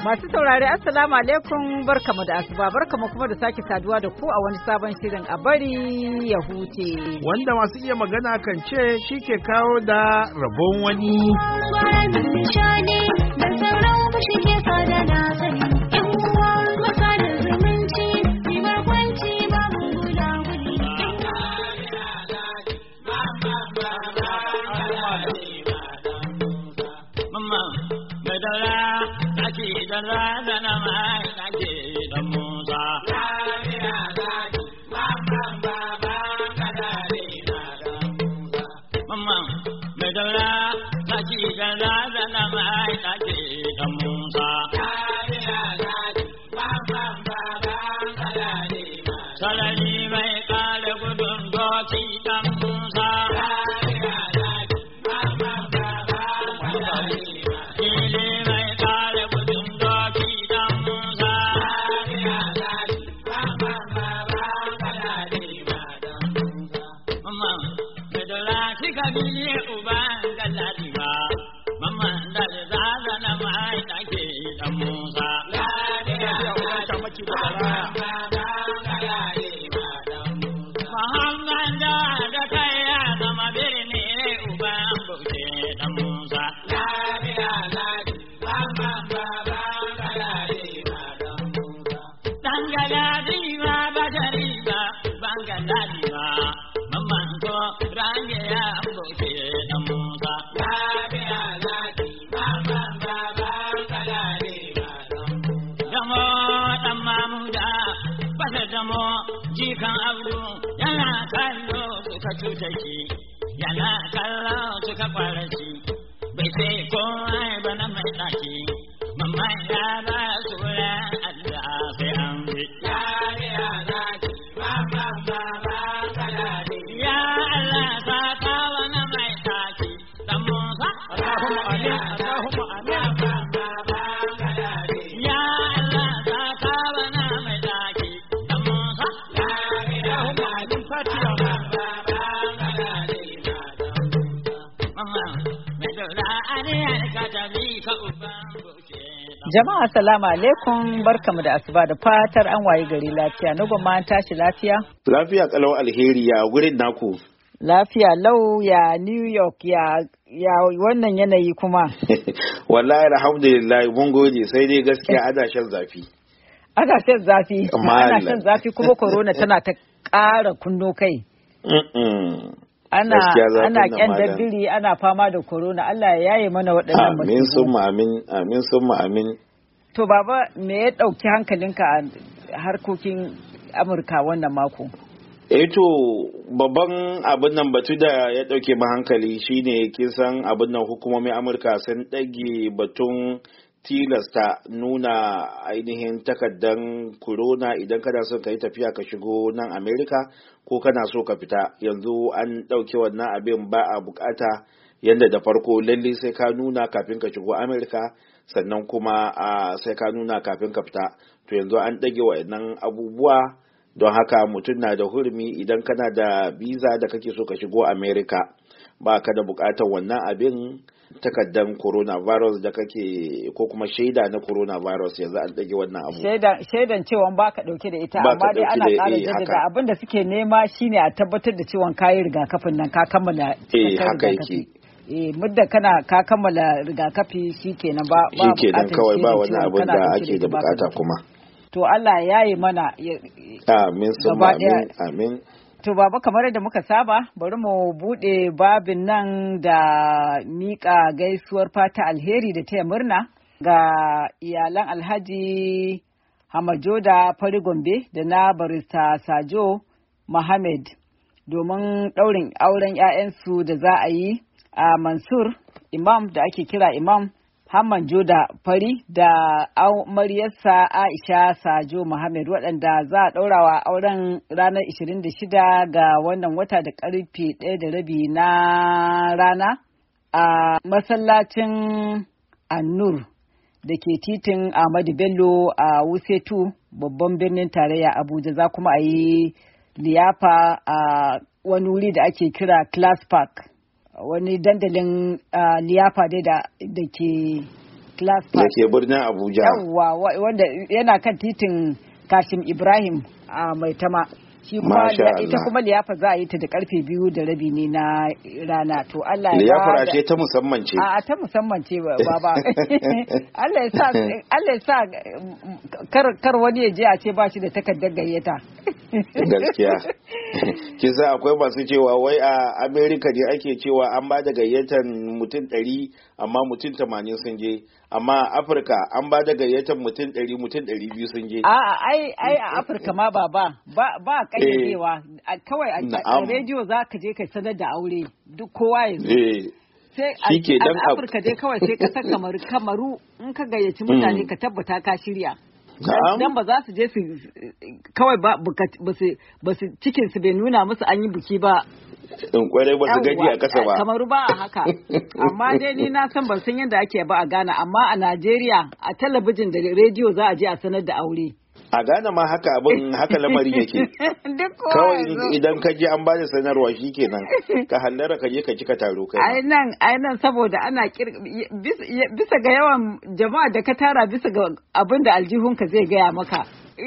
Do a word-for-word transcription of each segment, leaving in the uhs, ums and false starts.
Masu saurari Assalamu alaikum barkamu da asuba barkamu kuma da sake saduwa da ku a wani sabon shirin a bari ya huce. Wanda masu iya magana kan ce shi ke kawo da rabon wani. Da razana mai nake da Musa. Lafiya zaki, mamman baba kadari na da Musa. Mamman mai daura zaki da razana mai nake da Musa. Lafiya zaki, mamman baba kadari na da sarari mai kare gudun doki dan Musa. Lafiya zaki, mamman baba kadari na jikan abdu yana kallo suka cuta shi yana kallo suka kwara shi bai sai kowa ba na mai ɗaki mamman ya ba su ran addu'a sai an bi ya ya zaki mamman baba kalari ya Allah sa ka wani mai ɗaki dan Musa Allahumma amin Allahumma amin baba kalari ya Allah sa ka wani mai ɗaki dan Musa Jama'a salamu alaikum barkamu da asuba da fatar an waye gari lafiya na gwamma tashi lafiya lafiya kalau alheri ya gurin naku lafiya lau ya New York ya ya wannan yanayi kuma wallahi alhamdulillah mun gode sai dai gaskiya ana shan zafi ana shan zafi ana shan zafi kuma corona tana ta ƙara kunno kai ana ana kyan dabbiri ana fama da corona Allah ya yaye mana waɗannan masifu amin summa amin amin summa amin to baba me ya dauki hankalinka a harkokin Amurka wannan mako eh to babban abin nan batu da ya dauke mu hankali shine kin san abin nan hukumomin Amurka sun dage batun tilasta nuna ainihin takaddan corona idan kana so ka yi tafiya ka shigo nan Amerika ko kana so ka fita yanzu an ɗauke wannan abin ba a bukata yadda da farko lalle sai ka nuna kafin ka shigo Amerika sannan kuma sai ka nuna kafin ka fita to yanzu an ɗage wa'annan abubuwa don haka mutum na da hurumi idan kana da visa da kake so ka shigo Amerika ba ka da bukatar wannan abin takaddan coronavirus da kake ko kuma shaida na coronavirus yanzu an dage wannan abu shaidan shaidan cewa baka dauke da ita amma dai ana ƙara jaddada abin da suke nema shine a tabbatar da cewa kayi rigakafin nan ka kammala eh haka yake eh mudda kana ka kammala rigakafi shikenan ba ba shikenan kawai ba wani abin da ake da bukata kuma to Allah ya yi mana amin summa amin amin To baba kamar yadda muka saba bari mu bude babin nan da mika gaisuwar fata alheri da taya murna ga iyalan Alhaji Hamajoda Fari Gombe da na barista Sajo Mohammed domin daurin auren 'ya'yansu da za a yi a Mansur Imam da ake kira Imam Hamman Joda Fari da amaryarsa Aisha Sajo Muhammad waɗanda za a ɗaurawa auren ranar ishirin da shida ga wannan wata da ƙarfe ɗaya da rabi na rana a masallacin Annur da ke titin Ahmadu Bello a Wusetu babban birnin tarayya Abuja za kuma a yi liyafa a wani wuri da ake kira Class Park. Wani dandalin uh, liyafa dai da, da ke Class da ke birnin Abuja. Yawwa wanda yana kan titin Kashim Ibrahim a Maitama. Shi kuma ita kuma liyafa za a yi ta da karfe biyu da rabi ne na rana. To Allah ya liyafar ce ta musamman ce. A ta musamman ce baba. Allah ya sa Allah ya sa kar kar wani ya je a ce ba shi da takardar gayyata. Gaskiya. Kisa akwai masu cewa wai a America ne ake cewa an ba da gayyatar mutum ɗari amma mutum tamanin sun je. Amma a Afirka an ba da gayyatar mutum ɗari mutum ɗari biyu sun je. A'a ai ai a Afirka ma ba ba ba kayyadewa kawai a rediyo za ka je ka sanar da aure duk kowa ya zo. Sai a Afirka dai kawai sai kasar kamaru kamaru in ka gayyaci mutane ka tabbata ka shirya. Dan ba za su je su kawai ba ba su cikin su bai nuna musu an yi biki ba. In kwarai ba su gaji a kasa ba. Kamaru ba a haka. Amma dai ni na san ban san yadda ake ba a Ghana amma a Najeriya a talabijin da rediyo za a je a sanar da aure. A Ghana ma haka abin haka lamarin yake. Kawai idan ka je an bada sanarwa shi kenan ka hallara ka je ka cika taro kai. Ai nan ai nan saboda ana bisa ga yawan jama'a da ka tara bisa ga abin da aljihunka zai gaya maka.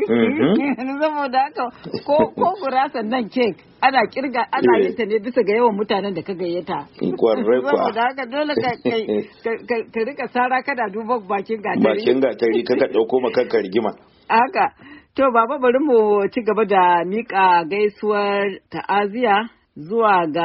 Saboda haka ko ko gurasan nan kek ana kirga ana yin ta ne bisa ga yawan mutanen da ka gayyata. Kwarai kwa. Saboda haka dole ka ka rika sara kada duba bakin gatari. Bakin gatari ka ka dauko maka rigima. Haka to baba bari mu ci gaba da mika gaisuwar ta'aziya zuwa ga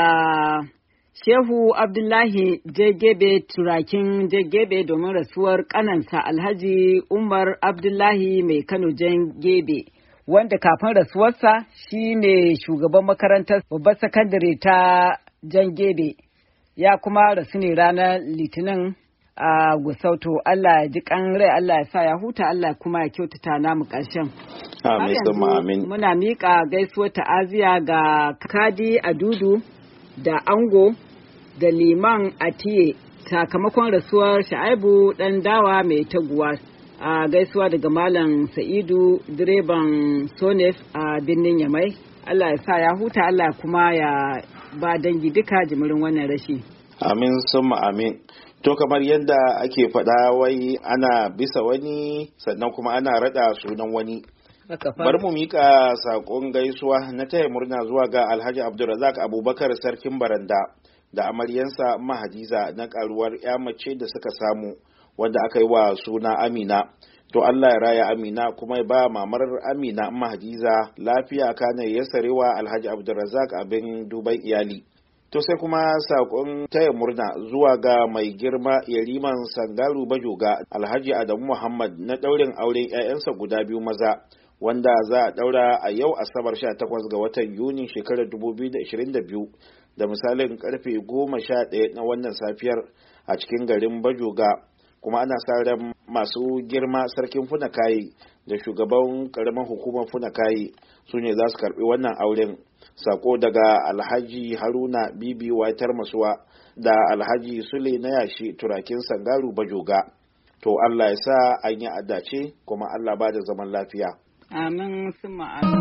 Shehu Abdullahi Jegebe Turakin Jegebe domin rasuwar kanansa Alhaji Umar Abdullahi mai Kano Jegebe wanda kafin rasuwarsa shine shugaban makarantar babbar sakandare ta Jangebe ya kuma rasu ne ranar Litinin a Gusauto. Allah ya ji kan rai, Allah ya sa ya huta, Allah kuma ya kyautata namu ƙarshen. Amin sama amin. Muna miƙa gaisuwar ta'aziya ga Kadi Adudu da Ango da Liman Atiye sakamakon rasuwar Sha'aibu ɗan dawa mai taguwa. A gaisuwa daga Malam Sa'idu direban Sonef a birnin Yamai. Allah ya sa ya huta, Allah kuma ya ba dangi duka jimirin wannan rashi. Amin sama amin. To kamar yadda ake faɗa wai ana bisa wani sannan kuma ana raɗa sunan wani. Bari mu mika saƙon gaisuwa na taya murna zuwa ga Alhaji Abdulrazak Abubakar Sarkin Baranda da amaryansa Mahadiza na karuwar ya mace da suka samu wanda aka yi wa suna Amina. To Allah ya raya Amina kuma ya ba mamar Amina Mahadiza lafiya kana ya sarewa Alhaji Abdulrazak abin duban iyali. To sai kuma sakon taya murna zuwa ga mai girma Yariman Sangaru Bajoga Alhaji Adamu Muhammad na daurin auren 'ya'yansa guda biyu maza wanda za a daura a yau Asabar sha takwas ga watan Yuni shekarar dubu biyu da ashirin da biyu da misalin karfe goma sha ɗaya na wannan safiyar a cikin garin Bajoga. Kuma ana sa ran masu girma sarkin Funakayi da shugaban karamar hukumar Funakayi su ne za su karbi wannan auren. Sako daga Alhaji Haruna Bibi Waitar Masuwa da Alhaji Sule na yashi Turakin Sangaru Bajoga. To Allah ya sa an yi adace kuma Allah ba da zaman lafiya. Amin summa amin.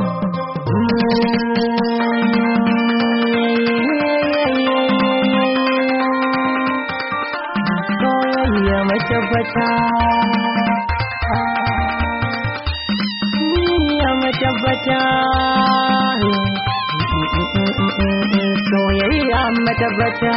Soyayya matabbata, ya matabbata, soyayya matabbata.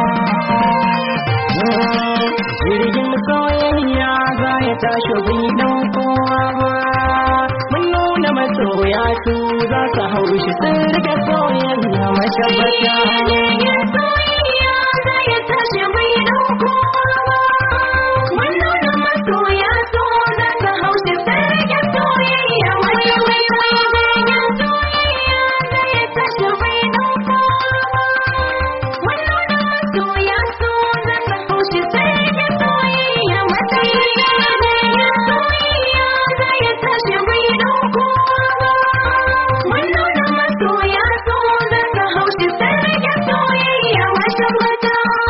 Jirgin soyayya za ya tashi bai dan kowa ba. Mun nuna masoya su za su hau shi sun rike soyayya matabbata. Jirgin soyayya za ya tashi bai dan kowa ba. Mun nuna masoya su za su hau shi sun rike soyayya matabbata. Jirgin soyayya za ya tashi bai dan kowa ba. Mun nuna masoya su za su hau shi sun rike soyayya matabbata. Jirgin soyayya za ya tashi bai dan kowa ba. Mun nuna masoya su za su hau shi sun rike soyayya matabbata.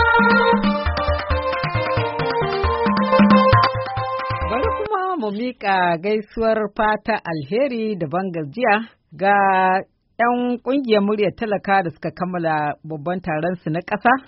Bari kuma mu miƙa gaisuwar fata alheri da bangajiya ga 'yan ƙungiyar muryar talaka da suka kammala babban taron su na ƙasa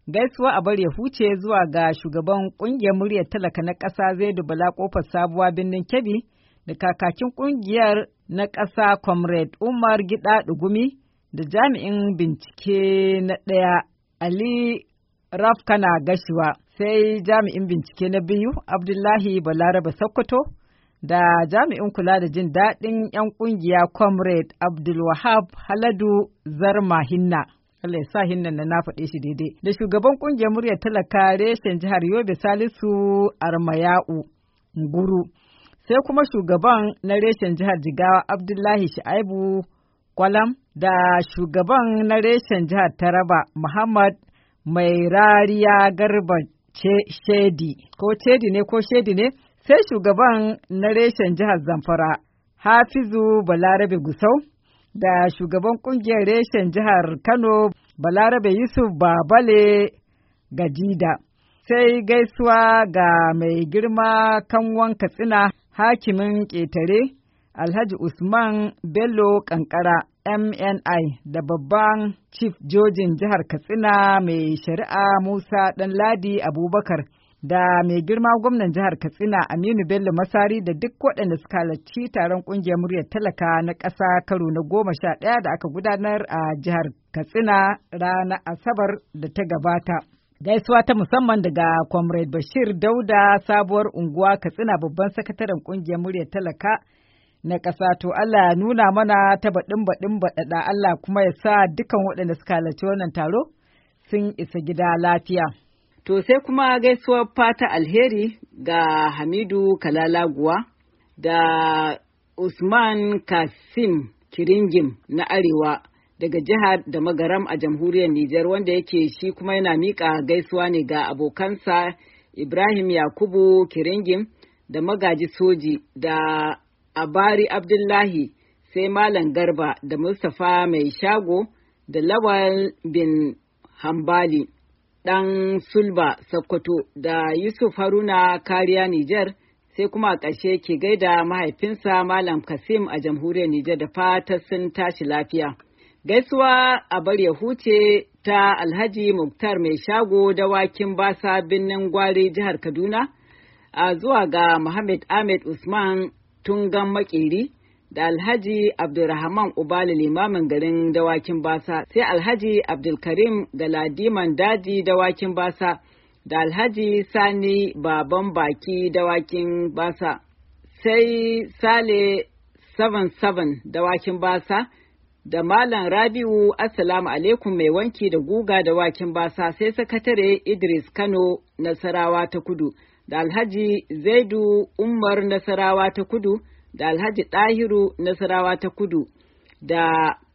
Gaisuwa a bar ya huce zuwa ga shugaban ƙungiyar muryar talaka na ƙasa Zaidu Bala Kofar Sabuwa Birnin Kebbi da kakakin ƙungiyar na ƙasa Comrade Umar Gida Dugumi da jami'in bincike na ɗaya Ali Rafkana Gashiwa, sai jami'in bincike na biyu Abdullahi Balaraba Sokoto da jami'in kula da jin daɗin 'yan ƙungiya Comrade Abdulwahab Haladu Zarma Hinna. Allah ya sa hinnan na faɗe shi daidai. Da shugaban ƙungiyar muryar talaka reshen jihar Yobe Salisu Armayau Nguru. Sai kuma shugaban na reshen jihar Jigawa Abdullahi Sha'ibu Kwalam da shugaban na reshen jihar Taraba Muhammad Mai Rariya Garba Shedi. Ko Shedi ne ko Shedi ne? Sai shugaban na reshen jihar Zamfara Hafizu Balarabe Gusau. Da shugaban kungiyar reshen jihar Kano Balarabe Yusuf Babale Gajida, sai gaisuwa ga mai girma kanwan Katsina hakimin ƙetare Alhaji Usman Bello Kankara M N I da babban Chief Jojin jihar Katsina mai shari'a Musa Ɗanladi Abubakar. Da mai girma gwamnan jihar Katsina Aminu Bello Masari da duk waɗanda suka halarci taron ƙungiyar muryar talaka na ƙasa karo na goma sha ɗaya da aka gudanar a jihar Katsina ranar Asabar da ta gabata. Gaisuwa ta musamman daga Comrade Bashir Dauda sabuwar unguwa Katsina babban sakataren ƙungiyar muryar talaka na ƙasa. To Allah ya nuna mana ta baɗin baɗin baɗaɗa, Allah kuma ya sa dukan waɗanda suka halarci wannan taro sun isa gida lafiya. To sai kuma gaisuwar fata alheri ga Hamidu Kalalaguwa da Usman Kasim Kiringim na Arewa daga jihar da Magaram a jamhuriyar Nijar, wanda yake shi kuma yana miƙa gaisuwa ne ga abokansa Ibrahim Yakubu Kiringim da Magaji Soji da Abari Abdullahi, sai Malam Garba da Mustapha Mai Shago da Lawal bin Hambali ɗan Sulba Sokoto da Yusuf Haruna Kariya Nijar, sai kuma a ƙarshe ke gaida mahaifinsa Malam Kasim a jamhuriyar Nijar da fata sun tashi lafiya. Gaisuwa a bar ya huce ta Alhaji Muktar Mai Shago dawakin basa birnin Gwari jihar Kaduna, a zuwa ga Muhammad Ahmed Usman Tungan Makeri da Alhaji Abdulrahman Ubali limamin garin dawakin basa, sai Alhaji Abdulkarim Galadiman Daji dawakin basa da Alhaji Sani Baban Baki dawakin basa, sai Sale saba'in da bakwai dawakin basa da Malam Rabi'u Assalamu alaikum mai wanki da guga dawakin basa, sai Sakatare Idris Kano Nasarawa ta Kudu da Alhaji Zaidu Umar Nasarawa ta Kudu da Alhaji Ɗahiru Nasarawa ta Kudu da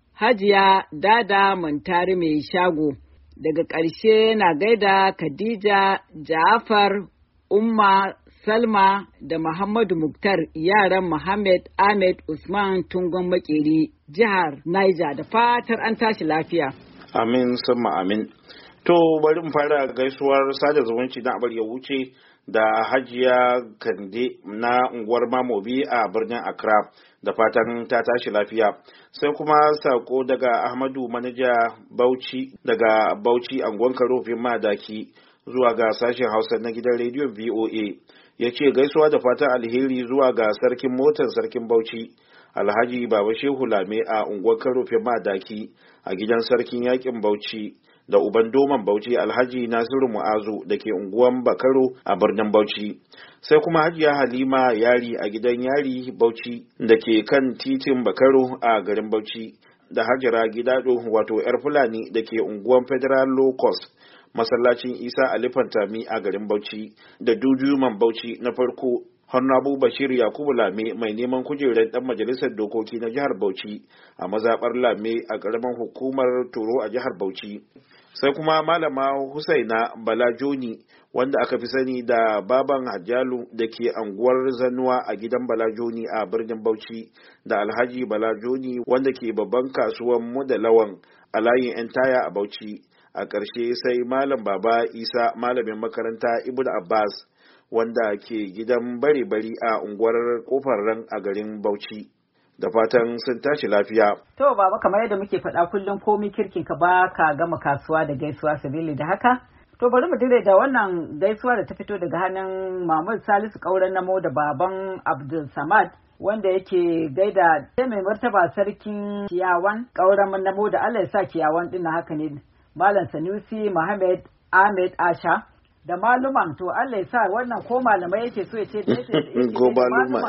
Hajiya Dada Mantari Mai Shago. Daga ƙarshe na gaida Khadija Ja'afar Umma Salma da Muhammadu Muktar yaran Muhammad Ahmed Usman Tungon Makeri jihar Niger, da fatar an tashi lafiya. Amin summa amin. To bari mu fara gaisuwar sada zumunci na abar ya wuce da Hajiya Kande na unguwar Mamobi a birnin Accra, da fatan ta tashi lafiya. Sai kuma sako daga Ahmadu Manaja Bauchi daga Bauchi anguwan Karofin Madaki zuwa ga sashen Hausa na gidan rediyon V O A. Ya ce gaisuwa da fatan alheri zuwa ga sarkin motar sarkin Bauchi Alhaji Baba Shehu Lame a unguwar Karofin Madaki a gidan sarkin yakin Bauchi, da uban doman Bauchi Alhaji Nasiru Mu'azu da ke unguwan Bakaro a birnin Bauchi. Sai kuma Hajiya Halima Yari a gidan Yari Bauchi da ke kan titin Bakaro a garin Bauchi, da Hajara Gidado wato yar Fulani da ke unguwan Federal Low Cost masallacin Isa Ali Fantami a garin Bauchi, da Duduman Bauchi na farko Honorable Bashir Yakubu Lame mai neman kujerar dan majalisar dokoki na jihar Bauchi a mazabar Lame a ƙaramin hukumar Toro a jihar Bauchi. Sai kuma Malama Husaina Balajoni wanda aka fi sani da Baban Hajjalu da ke anguwar Zanuwa a gidan Balajoni a birnin Bauchi, da Alhaji Balajoni wanda ke babban kasuwan mu da lawan a layin 'yan taya a Bauchi. A ƙarshe sai Malam Baba Isa malamin makaranta Ibn Abbas wanda ke gidan bare-bari a unguwar Kofar Ran a garin Bauchi. Da fatan sun tashi lafiya. To baba, kamar yadda muke faɗa kullum komi kirkin ka ba ka gama kasuwa da gaisuwa, sabili da haka To bari mu dire da wannan gaisuwa da ta fito daga hannun Mahmud Salisu Kauran Namo da baban Abdul Samad wanda yake gaida sai mai martaba sarkin Kiyawan Kauran Namo da Allah ya sa Kiyawan din haka ne Malam Sanusi Muhammad Ahmed Asha da maluman to Allah ya sa wannan ko malamai yake so ya ce da yake ko maluma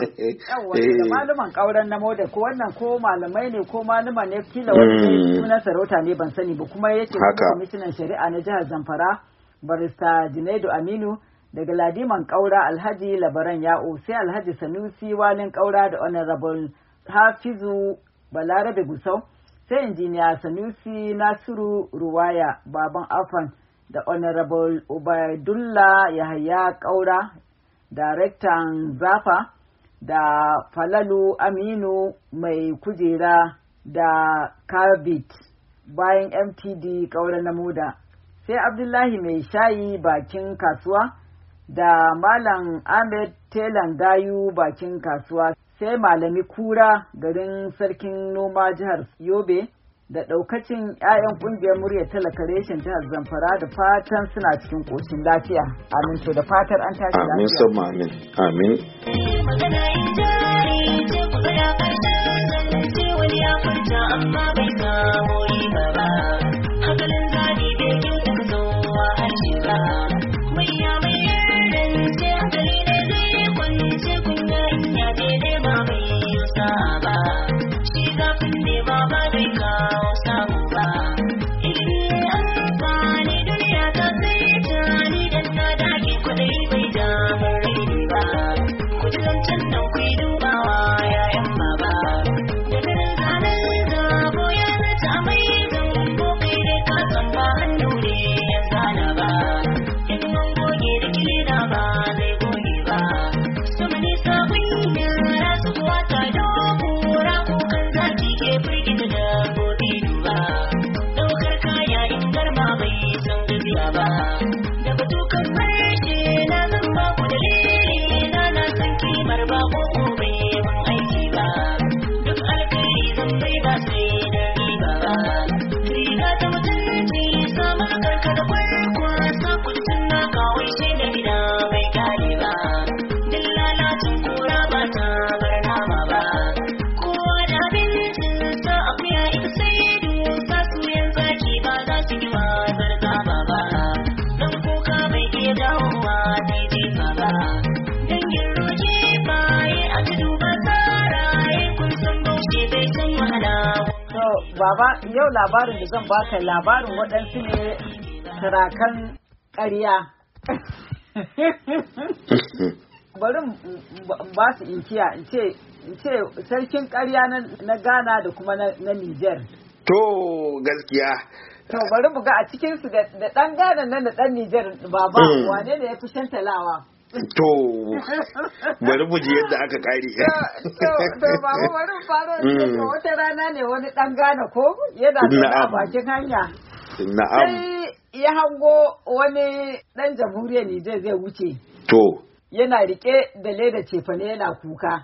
da maluman Kauran Namo da ko wannan ko malamai ne ko maluma ne kila wani sunan sarauta ne ban sani ba kuma yake kwamishinan shari'a na jihar Zamfara barista Junaidu Aminu daga Ladiman Kaura Alhaji Labaran Ya'u sai Alhaji Sanusi Walin Kaura da Honorable Hafizu Balarabe Gusau sai Injiniya Sanusi Nasiru Ruwaya Baban Afan da Honorable Ubaidullah Yahaya Kaura Daraktan Zafa da Falalu Aminu Mai Kujera da Karbit bayan M T D Kaura Namuda sai Abdullahi Mai Shayi Bakin Kasuwa da Malam Ahmed Telan Gayu Bakin Kasuwa sai Malami Kura garin Sarkin Noma jihar Yobe da ɗaukacin 'ya'yan ƙungiyar muryar talaka reshen jihar Zamfara da fatan suna cikin ƙoshin lafiya. Amin to da fatar an tashi lafiya. Amin sama amin. Amin. Magana in jari ce ku ga ya karshen zance wani ya furta amma bai samu riba ba. Hakalin zabi bai kyauta ka zowa harshe ba. Mai ya mai yardan sai hankali ne zai kwance kunya in ya daidai ba bai yusa ba. Shi zafin ne ba ba zai kawo samu ba. Ilimi amfani duniya ta sai tani dan na dage kwadai bai damar rai ba. Kudilancin nan ku yi dubawa yayan baba. Da ganin zanen zabo ya zata mai zango kai dai ka san ba hannu ne ya zana ba. In an goge da kilina ba zai goge ba. Sama nisa kun yara su kuwa ta dokura kukan zaki ke firgita da gobe duba. Ɗaukar kaya in garma bai san gaziya ba. Da batukan farshe na zan ba ku dalili na na san kimar ba ko bai mun aiki ba. Duk alkhairi zan bai ba sai da riba ba. Riga ta mutunci samun karka da kwarkwasa kudin na kawai sai da gida bai kare ba. Din lalacin kura ba ta bar nama ba. Kowa da abincin sa akuya ita sai dusa su yan zaki ba za su yi wazar zaba ba. Dan kuka bai iya dawowa sai jefa ba. Dangin roje baye a tudu ba tsaraye kun san baushe bai san wahala. To baba yau labarin da zan baka labarin waɗansu ne sarakan ƙarya. Bari ba su inkiya in ce in ce sarkin ƙarya na Ghana da kuma na Niger. To gaskiya. To bari mu ga a cikin su da ɗan Ghana nan da ɗan Niger baba wane ne ya fi shantalawa? To bari mu ji yadda aka kare. To baba bari mu faro da wata rana ne wani ɗan Ghana ko yana da bakin hanya. Na'am. Sai ya hango wani ɗan jamhuriyar Nijar zai wuce. To. Yana rike da leda cefane yana kuka.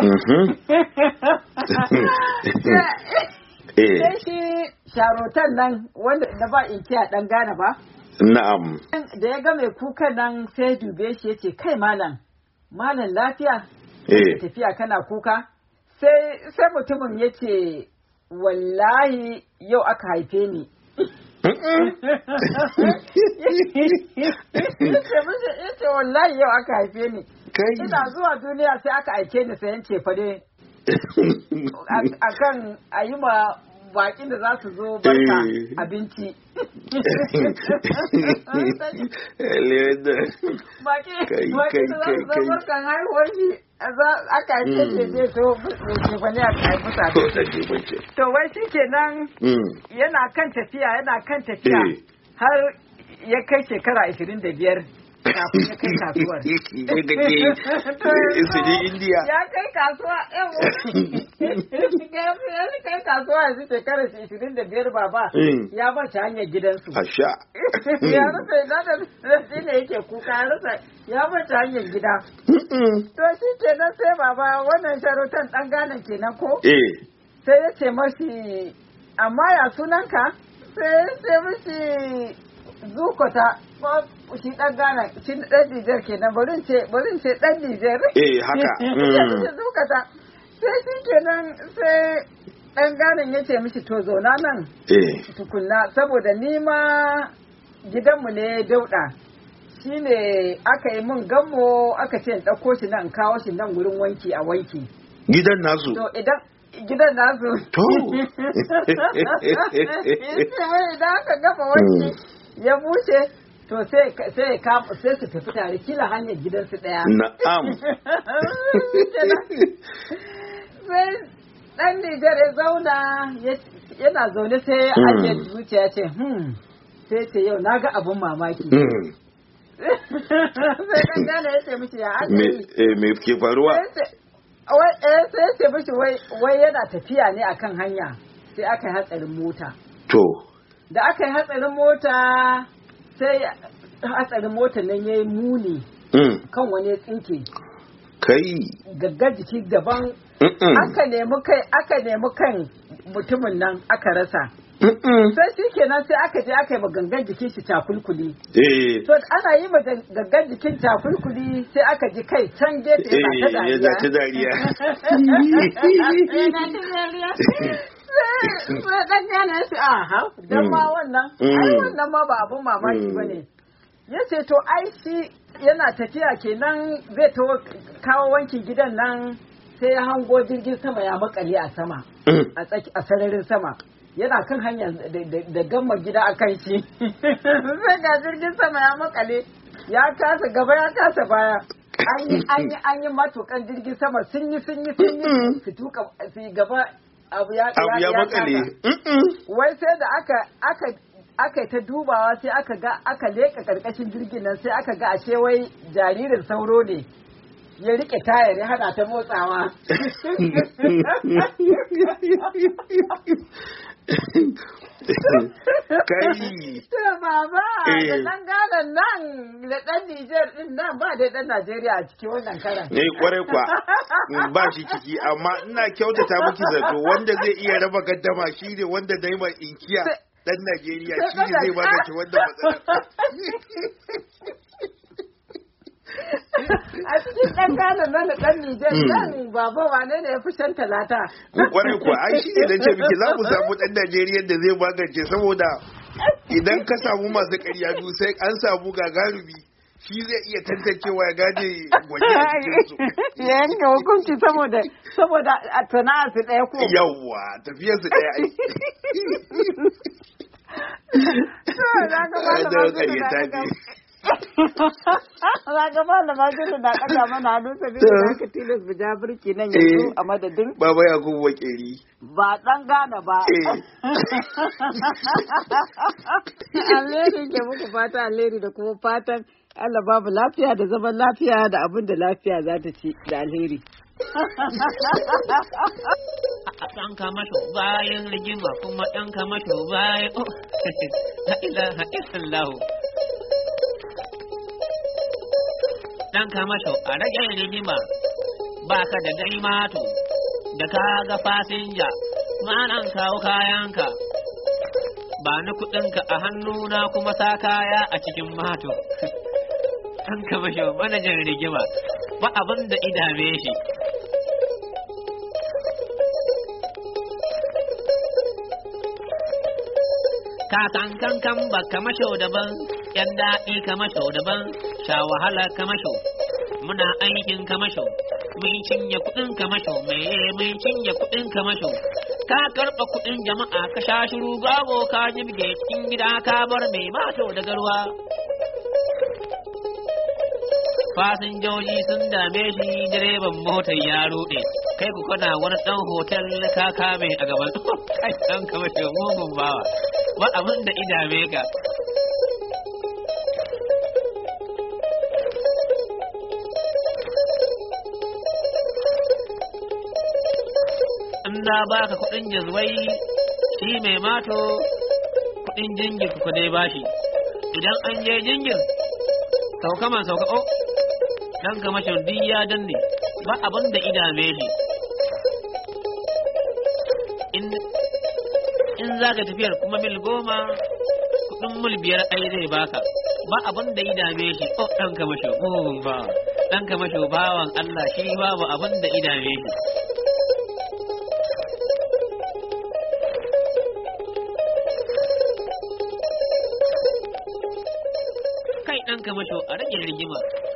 Sai shi sharotan nan wanda da ba inkiya ɗan Ghana ba. Na'am. Da ya ga mai kukan nan sai dube shi ya ce kai malam, malam lafiya? Eh. Tafiya kana kuka? Sai sai mutumin ya ce wallahi yau aka haife ni. Yace wallahi yau aka haife ni. Ina zuwa duniya sai aka aike ni sayan cefane akan a yi ma baƙin da za su zo barka abinci. Baƙin da za su zo barkan haihuwar shi aka aike ce zai so cefane a haifusa. To wai shi kenan yana kan tafiya yana kan tafiya har ya kai shekara ashirin da biyar. Kafin ya kai kasuwar. Ya kai kasuwa ya kai kasuwa yanzu shekarar ishirin da biyar baba ya bace hanyar gidansu. Asha. Ya rufe na da shi ne yake kuka ya rufe ya bace hanyar gida. To shi kenan sai baba wannan sharutan ɗan Ghana kenan ko? Sai ya ce mashi amma ya sunanka? Sai ya ce mashi zukota shi dan Ghana shi dan Niger kenan barin ce barin ce dan Niger eh haka shi zukota sai shi kenan sai dan Ghana ya ce mishi to zauna nan eh tukunna saboda ni ma gidanmu ne dauda shine aka yi min gammo aka ce in dauko shi nan kawo shi nan wurin wanki a wanki gidan nasu to idan gidan nasu to idan aka gafa wanki ya bushe to sai sai sai su tafi tare kila hanyar gidansu daya na'am sai dan Nijar ya zauna yana zaune sai ake zuciya ce hmm sai ce yau naga abun mamaki sai dan Ghana ya ce mishi ya ake me ke faruwa wai eh sai ce mishi wai wai yana tafiya ne akan hanya sai aka yi hatsarin mota to da aka yi hatsarin mota sai hatsarin mota nan yayi muni kan wani tsinke kai gaggar jiki daban aka nemi kai aka nemi kan mutumin nan aka rasa sai shi kenan sai aka je aka yi ma gangan jikin shi takulkuli to ana yi ma gangan jikin takulkuli sai aka ji kai can gefe yana ta dariya ya zaci dariya sai dan yana ya ce aha dan ma wannan ai wannan ma ba abun mamaki bane ya ce to ai shi yana tafiya kenan zai kawo wankin gidan nan sai ya hango jirgin sama ya makale a sama a sararin sama yana kan hanya da gamma gida a kan shi sai ga jirgin sama ya makale ya kasa gaba ya kasa baya an yi an yi matukan jirgin sama sun yi sun yi sun yi su tuka su gaba abu ya makale wai sai da aka aka aka ta dubawa sai aka ga aka leka karkashin jirgin nan sai aka ga ashe wai jaririn sauro ne ya rike tayar ya hada ta motsawa kai baba da dan gadan nan da dan Niger din nan ba da dan Najeriya a cikin wannan karan eh kwarai kwa ba shi ciki amma ina kyautata miki zato wanda zai iya raba gaddama shine wanda dai mai inkiya dan Najeriya shi ne zai magance wannan matsalar a cikin ɗan Ghana nan da ɗan Nijar nan baba wane ne ya fi shan talata. Kwarai kuwa ai shi ne da ce miki za mu samu ɗan Najeriya da zai magance saboda idan ka samu masu ƙarya biyu sai an samu gagarumi shi zai iya tantancewa ya gane gwaje a cikin su. Ya yanke hukunci saboda saboda a sana'a su ɗaya ko. Yawwa tafiyar su ɗaya ai. Za ga malama Julu na ɗaga mana hannu sabi da aka tilas mu ja birki nan yanzu a madadin. Baba Yakubu Wakeri. Ba ɗan Ghana ba. Alheri ke muku fata alheri da kuma fatan Allah babu lafiya da zaman lafiya da abin da lafiya za ta ci da alheri. Ɗan kamasho bayan rigima kuma ɗan kamasho bayan oh la ilaha illallah. Ɗan kamasho a rage rigima ba ka da dai mato da ka ga fasinja ma'anan kawo kayanka ba ni kuɗinka a hannuna kuma sa kaya a cikin mato. Ɗan kamasho manajan rigima ba abin da idame shi. Kakan kankan ba kamasho daban, ‘yan daɗi kamasho daban, sha wahala kamasho, muna aikin kamasho, mun cinye kuɗin kamasho, meye mun cinye kuɗin kamasho. Ka karɓa kuɗin jama'a ka sha shiru gago ka jibge cikin gida ka bar mai mato da garwa. Fasinjoji sun dame shi direban motar ya ruɗe, kai ku kana wani ɗan hotel ka kame a gaban kai ɗan kamasho mugun bawa. Ba abin da idame ka. In na baka kuɗin jazwai shi mai mato kuɗin jingir ku dai bashi. Idan an je jingir sauka man sauka o dan kamashin duk ya danne ba abin da idame shi. In in za ka tafiyar kuma mil goma kuɗin mul biyar ai zai baka ba abin da ya dame shi oh ɗan kamasho mugun ba ɗan kamasho bawan Allah shi babu abin da ya dame shi kai ɗan kamasho a rage rigima